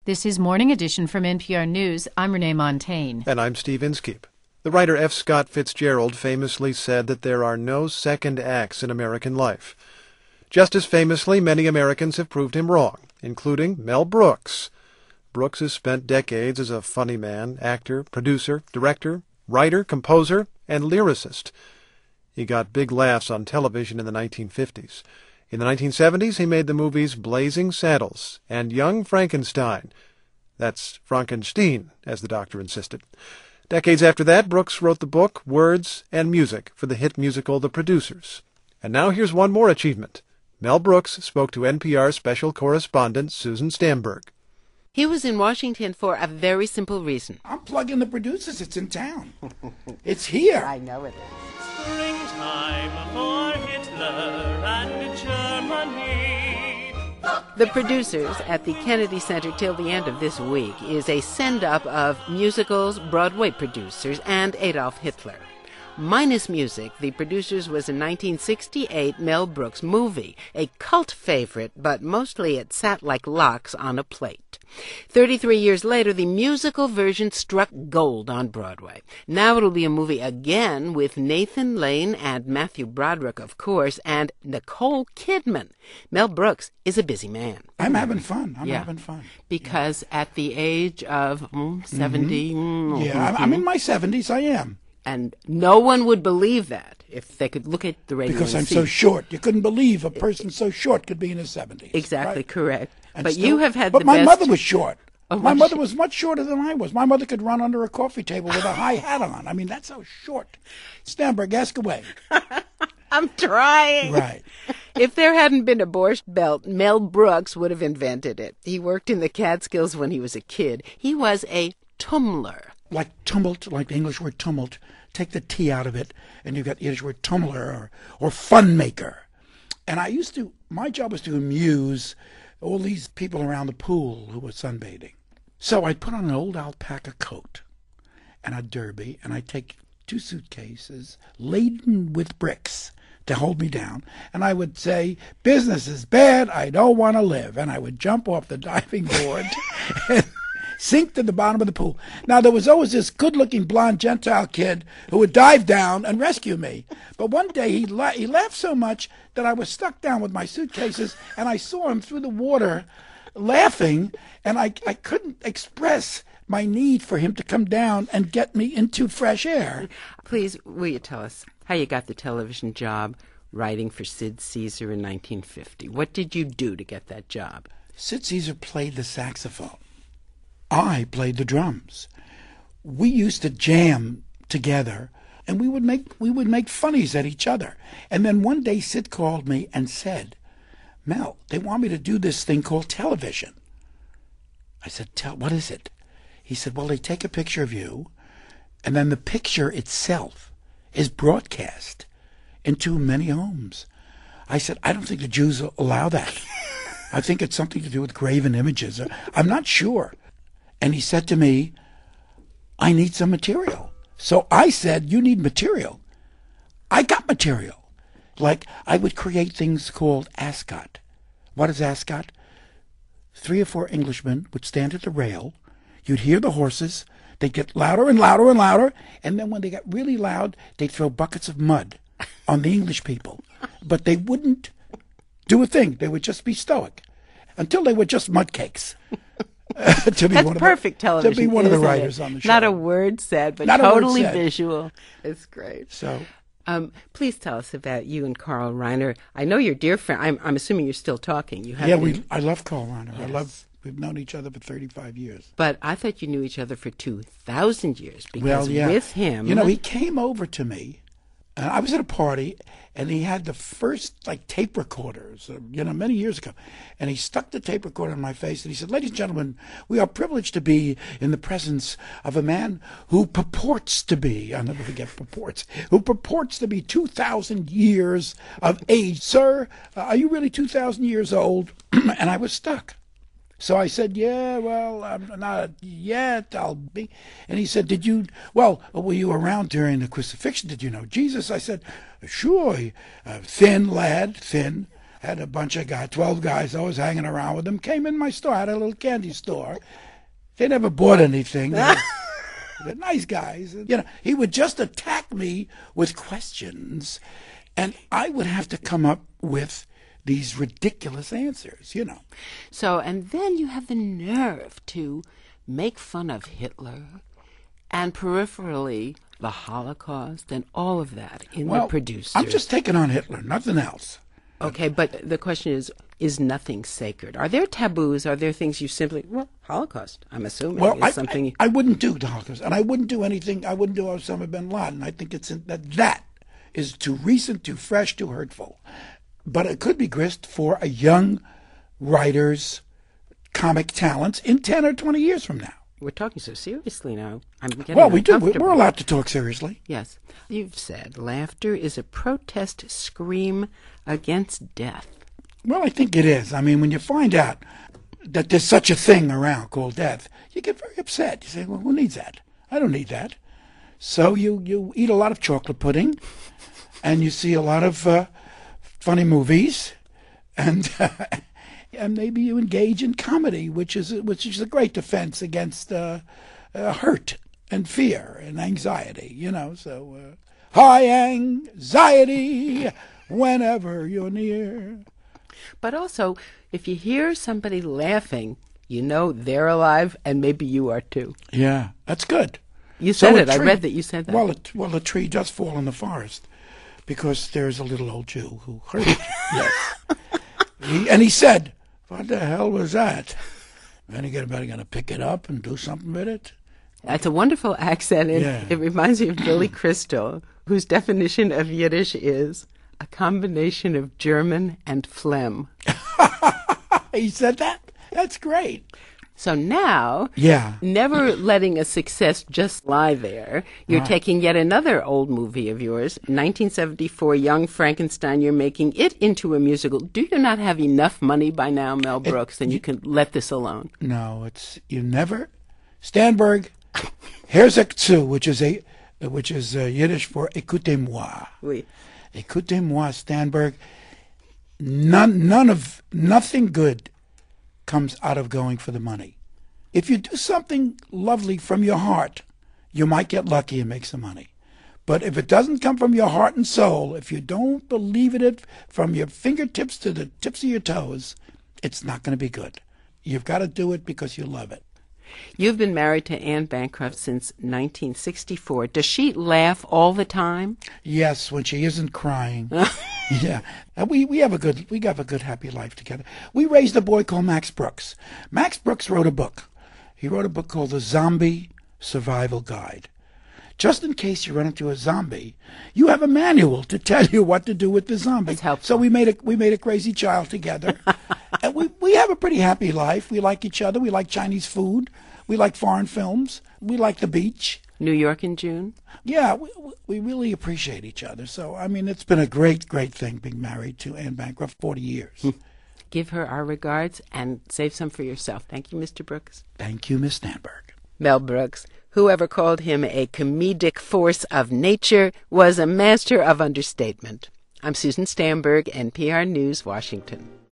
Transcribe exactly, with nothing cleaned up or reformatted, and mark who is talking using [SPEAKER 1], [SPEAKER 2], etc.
[SPEAKER 1] This is Morning Edition from N P R News. I'm Renee Montaigne.
[SPEAKER 2] And I'm Steve Inskeep. The writer F. Scott Fitzgerald famously said that there are no second acts in American life. Just as famously, many Americans have proved him wrong, including Mel Brooks. Brooks has spent decades as a funny man, actor, producer, director, writer, composer, and lyricist. He got big laughs on television in the nineteen fifties. In the nineteen seventies, he made the movies Blazing Saddles and Young Frankenstein. That's Frankenstein, as the doctor insisted. Decades after that, Brooks wrote the book, words, and music for the hit musical The Producers. And now here's one more achievement. Mel Brooks spoke to N P R special correspondent Susan Stamberg.
[SPEAKER 3] He was in Washington for a very simple reason.
[SPEAKER 4] I'm plugging The Producers. It's in town. It's here.
[SPEAKER 3] I know it is.
[SPEAKER 5] Springtime for Hitler and Germany.
[SPEAKER 3] The Producers at the Kennedy Center till the end of this week is a send-up of musicals, Broadway producers, and Adolf Hitler. Minus music, The Producers was a nineteen sixty-eight Mel Brooks movie, a cult favorite, but mostly it sat like lox on a plate. Thirty-three years later, the musical version struck gold on Broadway. Now it'll be a movie again with Nathan Lane and Matthew Broderick, of course, and Nicole Kidman. Mel Brooks is a busy man.
[SPEAKER 4] I'm having fun. I'm
[SPEAKER 3] yeah.
[SPEAKER 4] having fun.
[SPEAKER 3] Because yeah. at the age of mm, seventy...
[SPEAKER 4] Mm-hmm.
[SPEAKER 3] Mm,
[SPEAKER 4] yeah,
[SPEAKER 3] mm-hmm.
[SPEAKER 4] I'm in my seventies. I am.
[SPEAKER 3] And no one would believe that if they could look at the radio.
[SPEAKER 4] Because
[SPEAKER 3] and
[SPEAKER 4] I'm
[SPEAKER 3] see.
[SPEAKER 4] so short. You couldn't believe a person so short could be in his seventies.
[SPEAKER 3] Exactly,
[SPEAKER 4] right?
[SPEAKER 3] correct.
[SPEAKER 4] And
[SPEAKER 3] but
[SPEAKER 4] still,
[SPEAKER 3] you have had
[SPEAKER 4] but
[SPEAKER 3] the
[SPEAKER 4] my
[SPEAKER 3] best...
[SPEAKER 4] mother was short.
[SPEAKER 3] Oh,
[SPEAKER 4] my
[SPEAKER 3] was
[SPEAKER 4] mother
[SPEAKER 3] she?
[SPEAKER 4] was much shorter than I was. My mother could run under a coffee table with a high hat on. I mean, that's how short. Stamberg, ask away.
[SPEAKER 3] I'm trying.
[SPEAKER 4] Right.
[SPEAKER 3] If there hadn't been a Borscht Belt, Mel Brooks would have invented it. He worked in the Catskills when he was a kid. He was a tumbler.
[SPEAKER 4] Like tumult, like the English word tumult. Take the T out of it, and you've got the Yiddish word tumbler or, or fun maker. And I used to, my job was to amuse all these people around the pool who were sunbathing. So I'd put on an old alpaca coat and a derby, and I'd take two suitcases laden with bricks to hold me down, and I would say, business is bad, I don't want to live. And I would jump off the diving board and sink to the bottom of the pool. Now, there was always this good-looking blonde Gentile kid who would dive down and rescue me. But one day he, la- he laughed so much that I was stuck down with my suitcases, and I saw him through the water laughing, and I, I couldn't express my need for him to come down and get me into fresh air.
[SPEAKER 3] Please, will you tell us how you got the television job writing for Sid Caesar in nineteen fifty? What did you do to get that job?
[SPEAKER 4] Sid Caesar played the saxophone. I played the drums. We used to jam together, and we would make we would make funnies at each other. And then one day Sid called me and said, Mel, they want me to do this thing called television. I said, Tell, what is it? He said, well, they take a picture of you, and then the picture itself is broadcast into many homes. I said, I don't think the Jews will allow that. I think it's something to do with graven images. I'm not sure. And he said to me, I need some material. So I said, you need material. I got material. Like, I would create things called ascot. What is ascot? Three or four Englishmen would stand at the rail. You'd hear the horses. They'd get louder and louder and louder. And then when they got really loud, they'd throw buckets of mud on the English people. But they wouldn't do a thing. They would just be stoic until they were just mud cakes. Uh, to be
[SPEAKER 3] That's
[SPEAKER 4] one of
[SPEAKER 3] perfect
[SPEAKER 4] the,
[SPEAKER 3] television.
[SPEAKER 4] To be one of the
[SPEAKER 3] isn't
[SPEAKER 4] writers
[SPEAKER 3] it?
[SPEAKER 4] on the show.
[SPEAKER 3] Not a word said, but
[SPEAKER 4] Not a word
[SPEAKER 3] totally
[SPEAKER 4] said.
[SPEAKER 3] visual. It's great.
[SPEAKER 4] So,
[SPEAKER 3] um, please tell us about you and Carl Reiner. I know you're dear friend. I'm, I'm assuming you're still talking. You have
[SPEAKER 4] yeah,
[SPEAKER 3] been.
[SPEAKER 4] we. I love Carl Reiner.
[SPEAKER 3] Yes.
[SPEAKER 4] I love. We've known each other for thirty-five years.
[SPEAKER 3] But I thought you knew each other for two thousand years because
[SPEAKER 4] Well, yeah.
[SPEAKER 3] with him,
[SPEAKER 4] You know, he came over to me, and I was at a party, and he had the first, like, tape recorders, uh, you know, many years ago. And he stuck the tape recorder in my face, and he said, ladies and gentlemen, we are privileged to be in the presence of a man who purports to be, I'll never forget purports, who purports to be two thousand years of age. Sir, uh, are you really two thousand years old? And I was stuck. So I said, yeah, well, I'm not yet, I'll be. And he said, did you, well, were you around during the crucifixion? Did you know Jesus? I said, sure. Uh, thin lad, thin, had a bunch of guys, twelve guys I was hanging around with them, came in my store. I had a little candy store. They never bought anything. They were, they're nice guys. You know, he would just attack me with questions, and I would have to come up with these ridiculous answers, you know.
[SPEAKER 3] So, and then you have the nerve to make fun of Hitler and peripherally the Holocaust and all of that in
[SPEAKER 4] Well,
[SPEAKER 3] the producers.
[SPEAKER 4] I'm just taking on Hitler, nothing else.
[SPEAKER 3] Okay, but the question is, is nothing sacred? Are there taboos? Are there things you simply, well, Holocaust, I'm assuming,
[SPEAKER 4] Well,
[SPEAKER 3] is
[SPEAKER 4] I,
[SPEAKER 3] something...
[SPEAKER 4] I, I wouldn't do the Holocaust, and I wouldn't do anything, I wouldn't do Osama bin Laden. I think it's in, that that is too recent, too fresh, too hurtful. But it could be grist for a young writer's comic talents in ten or twenty years from now.
[SPEAKER 3] We're talking so seriously now. I'm getting
[SPEAKER 4] Well, we do. We're
[SPEAKER 3] uncomfortable.
[SPEAKER 4] we're allowed to talk seriously.
[SPEAKER 3] Yes. You've said laughter is a protest scream against death.
[SPEAKER 4] Well, I think it is. I mean, when you find out that there's such a thing around called death, you get very upset. You say, well, who needs that? I don't need that. So you, you eat a lot of chocolate pudding, and you see a lot of uh, funny movies, and uh, and maybe you engage in comedy, which is which is a great defense against uh, uh, hurt and fear and anxiety. You know, so uh, high anxiety whenever you're near.
[SPEAKER 3] But also, if you hear somebody laughing, you know they're alive, and maybe you are too.
[SPEAKER 4] Yeah, that's good.
[SPEAKER 3] You
[SPEAKER 4] So
[SPEAKER 3] said
[SPEAKER 4] a
[SPEAKER 3] it. I
[SPEAKER 4] tree-
[SPEAKER 3] read that you said that.
[SPEAKER 4] Well, it, well, a tree does fall in the forest because there's a little old Jew who heard it. Yes. He, and he said, what the hell was that? Anybody going to pick it up and do something with it?
[SPEAKER 3] That's a wonderful accent. It,
[SPEAKER 4] Yeah.
[SPEAKER 3] it reminds me of Billy Crystal, whose definition of Yiddish is a combination of German and phlegm.
[SPEAKER 4] He said that? That's great.
[SPEAKER 3] So now,
[SPEAKER 4] Yeah.
[SPEAKER 3] never letting a success just lie there, you're
[SPEAKER 4] Right.
[SPEAKER 3] taking yet another old movie of yours, nineteen seventy-four, Young Frankenstein. You're making it into a musical. Do you not have enough money by now, Mel Brooks, and you can let this alone?
[SPEAKER 4] No, it's you never. Stanberg, Herzog zu, which is a which is uh, Yiddish for écoutez-moi.
[SPEAKER 3] Oui.
[SPEAKER 4] Écoutez-moi, Stanberg. None, none of nothing good comes out of going for the money. If you do something lovely from your heart, you might get lucky and make some money. But if it doesn't come from your heart and soul, if you don't believe in it from your fingertips to the tips of your toes, it's not going to be good. You've got to do it because you love it.
[SPEAKER 3] You've been married to Anne Bancroft since nineteen sixty-four. Does she laugh all the time?
[SPEAKER 4] Yes, when she isn't crying. Yeah, and we we have a good we have a good happy life together. We raised a boy called Max Brooks. Max Brooks wrote a book. He wrote a book called The Zombie Survival Guide. Just in case you run into a zombie, you have a manual to tell you what to do with the zombie.
[SPEAKER 3] That's helpful.
[SPEAKER 4] So we made a we made a crazy child together, and we we have a pretty happy life. We like each other. We like Chinese food. We like foreign films. We like the beach.
[SPEAKER 3] New York in June?
[SPEAKER 4] Yeah, we, we really appreciate each other. So, I mean, it's been a great, great thing being married to Anne Bancroft forty years.
[SPEAKER 3] Give her our regards and save some for yourself. Thank you, Mister Brooks.
[SPEAKER 4] Thank you, Miss Stanberg.
[SPEAKER 3] Mel Brooks, whoever called him a comedic force of nature, was a master of understatement. I'm Susan Stamberg, N P R News, Washington.